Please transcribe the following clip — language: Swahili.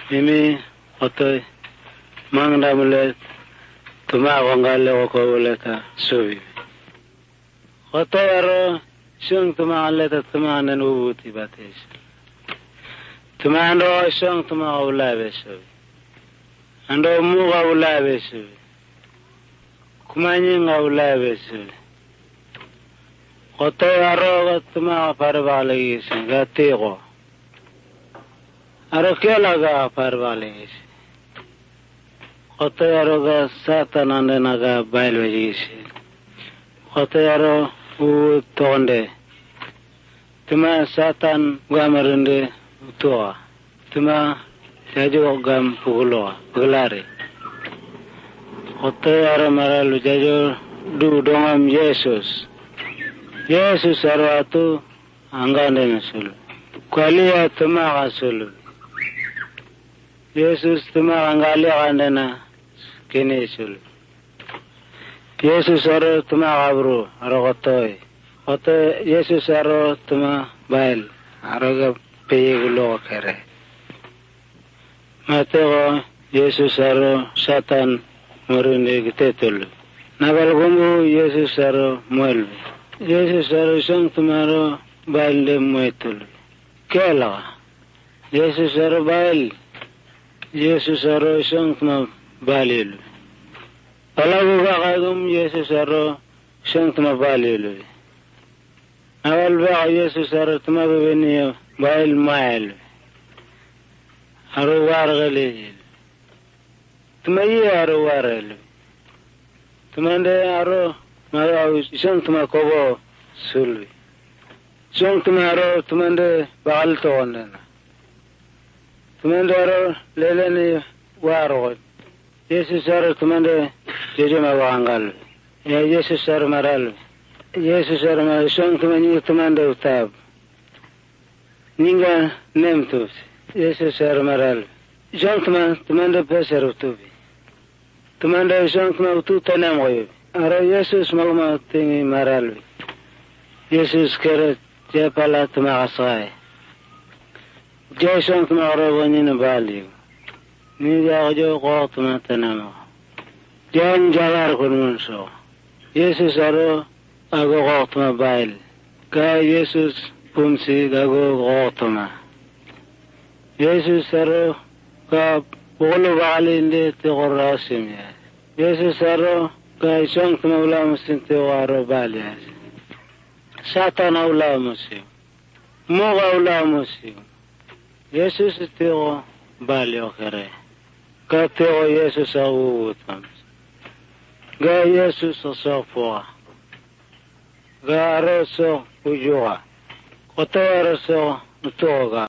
Mimi otoy mangda mulet tuma wangale ko uleta suvi. Otoy aro shung tuma aleta tuma nen ubuti batesh. Tuma ando shung tuma ulabe suvi. Ando muga ulabe suvi. Kumanyi nga ulabe suvi. Otoy aro tuma parvalegi gatigo. Aro kela ga parvalegi. Otoy aro ga satan ande naga bailwegi. Otoy aro u tonde. Tuma satan gamarunde utua. Tuma jajo gam puguloa, pugulare. Otoy aro maralu jajo du dongam Yesus. Yesus aro atu angande nasulu. Kualia tuma gasulu. Yesus tuma angali andana kene sulu. Yesus aro tuma gabru aro otoy. Otoy Yesus aro tuma bail aro ga peyegulo kere. Matego Yesus aro satan morune gitetulu. Nabalgumu Yesus aro muelve. Yesus aro sang tumaro bail de muetul. Kela. Yesus aro bail. Yesus aro sang tuma balil. Alagu gagum Yesus aro sang tuma balil. Awal ba Yesus aro tuma beveni bail mail. Aro wargali. Tuma ye aro wargali. Tumande aro mara sang tuma kobo sulwi. Sang tuma aro tumande baal to ondena. Tumande aro leleni waro. Yesus aro tumande jejema wangal. Ya Yesus aro maral. Yesus aro maral sang tumani tumande utab. Ninga nemtus. Yesus aro maral. Sang tumande peser utubi. Tumande sang tuma utu tanem aro Yesus magma tingi maral. Yesus kere jepala tuma asai. Jason tuma aro wanyina bali. Ni jago ko tuma tanamo. Jan jagar kununso. Yesus aro ago ko tuma bail. Ka Yesus pumsi gago ko tuma. Yesus aro ka bolo bali inde te gorasim ya. Yesus aro ka isang tuma ula musin te waro bali ya. Satan ula musin. Moga ula musin. Yesus teo bali okere. Ka teo Yesus au utam. Ga Yesus so foa. Ga aroso ujua. Oto aroso utoga.